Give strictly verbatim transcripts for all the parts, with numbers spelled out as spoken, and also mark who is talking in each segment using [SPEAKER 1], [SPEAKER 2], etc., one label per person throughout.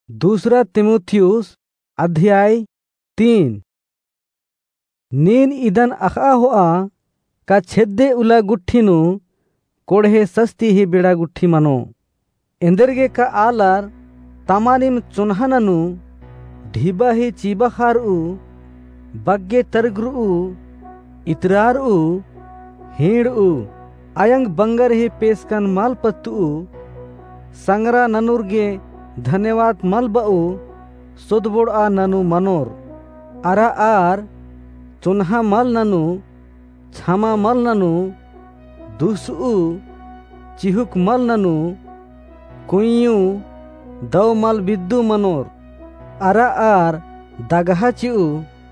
[SPEAKER 1] दूसरा तिमुथियुस अध्याय तीन। नीन इदन अखा होआ का छेद्दे उला गुट्ठीनु कोढ़े सस्ती ही बेड़ा गुट्ठी मनो एंदरगे का आलार तमानिम चुनहननु ढीबा ही चीबखार उ बग्गे तरगरु उ इतरार उ हीड़ उ अयंग बंगर ही पेस्कन मालपत्तु उ संगरा ननुर्गे धन्यवाद मलबउ सुदबोड़ आ ननु मनोर अरा आर चुनहा मल ननु छमा मल ननु दुसु चिहुक मल ननु कुयु दव मल बिद्दु मनोर अरा आर दगहा चिउ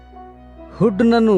[SPEAKER 1] हुड ननु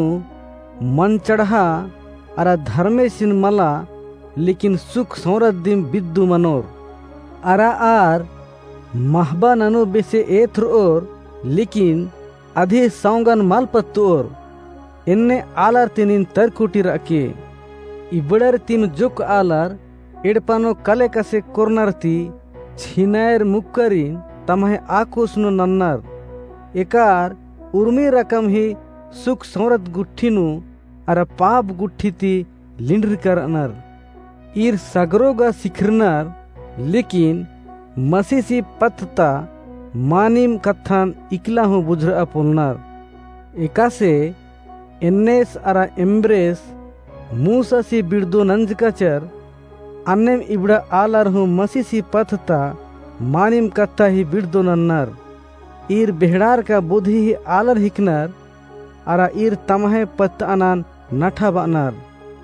[SPEAKER 1] मन चढ़ा अरा धर्मे सिन मला लेकिन सुख सौरद्दिम बिद्दु मनोर अरा आर महबा ननु बेसे एथ्र और लेकिन अधि सौंगन मालपत्तु और इन्ने आलार तिनिन तरकुटी रखे इबड़र तिम जुक आलार इड़पानो कले कसे कोरनरती छिनायर मुक्करिन तमहे आकुसनु नन्नर एकार उर्मी रकम ही सुख सौरत गुट्ठीनु अरा पाप गुट्ठीती लिंडर करनर ईर सगरोगा सिखरनर लेकिन मसीसी पथता मानिम कथान इकला हूँ बुझरा पुलनर एकासे एन्नेस अरा एम्ब्रेस मूसा सी बिड़दो नंजकचर अन्नेम इबड़ा आलार हूँ मसीसी पथता मानिम कथा ही बिड़दो नन्नर ईर बेहड़ार का बुद्धि ही आलर हिकनर अरा ईर तमहे पत्त अनान नठा बानर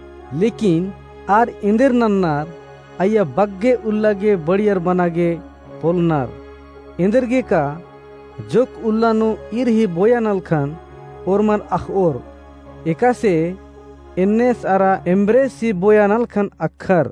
[SPEAKER 1] लेकिन आर इंदिर नन्नर अय्या बग्गे उल्लागे बड़ियर बनागे पोलनर इंदरगे का जोक उल्लानु ईर ही बोया नलखन और मन अख और एकासे एन्नेस अरा एम्ब्रेस सी बोया नलखन अखर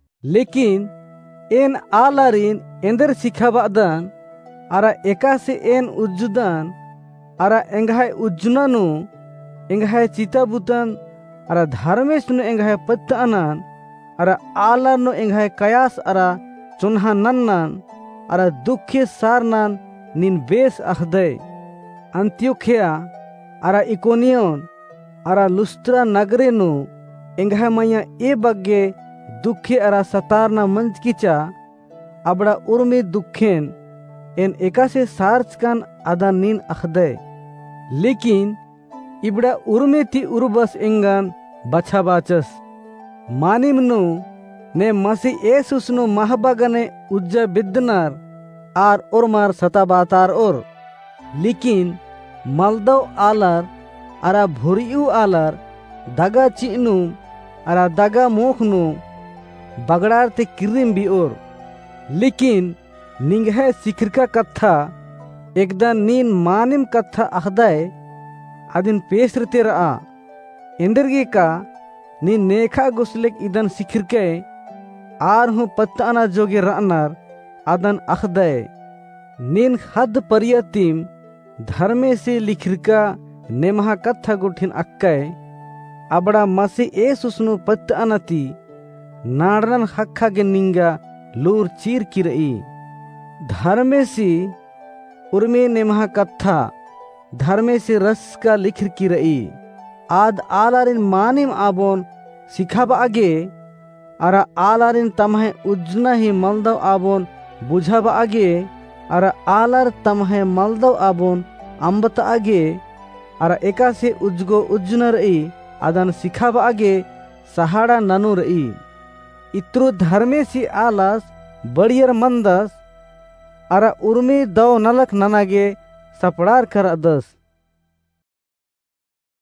[SPEAKER 1] लेकिन एन आलारिन इंदर सिखा बादन अरा एकासे एन उज्जुदन अरा एंगाय उज्जुनानु एंगाय चिता बुतन अरा धर्मेश नु एंगाय पत्त अनान अरा आलार नु एंगाय कयास अरा चुन्हा नन्नान अरा दुखे सारनान निन बेस अखदय अंत्योखिया अरा इकोनियन अरा लुस्त्रा नगरे नु एंगाय मया ए बग्गे दुखे अरा सतारना मंच किचा अबड़ा उर्मी दुखेन एन एकासे सार्च कान आदा नीन अखदय लेकिन इबड़ा उर्मी ती उर्बस एंगान बछा बाचस मानिमनु ने मसी एसुसनु महबागने उज्जा बिद्दनार आर उर्मार सताबातार और लेकिन मलदव आलार अरा भुरियु आलार दगा चिनु अरा दगा मोखनु बगड़ार ते किरिम भी और लेकिन निंगहे सिखर का कथा एकदा नीन मानिम कथा अखदाय अदिन पेसरते रहा इंदरगी का नीन नेखा गुसलेक इदन सिखर के आर हूँ पत्ताना जोगे रानार अदन अखदाय नीन हद परियतिम धर्मे से लिखर का नेमहा कथा गुठिन अक्काय अबड़ा मसी ए सुसनु पत्तानती नाड़न हक्खा के निंगा लूर चीर की रही धर्मे सी उर्मे नेमहा कथा धर्मे से रस का लिखर की रही आद आलारिन मानिम आबोन सिखाब आगे अरा आलारिन तमहे उज्जना ही मलदव आबोन बुझाब आगे अरा आलार तमहे मलदव आबोन अम्बत आगे अरा एका से उज्गो उज्जन रही अदन सिखाब आगे सहाड़ा ननु रही इत्रु धर्मे सी आलास बड़ियर मंदस अरा उर्मी दव नलक ननागे सपड़ार कर अदस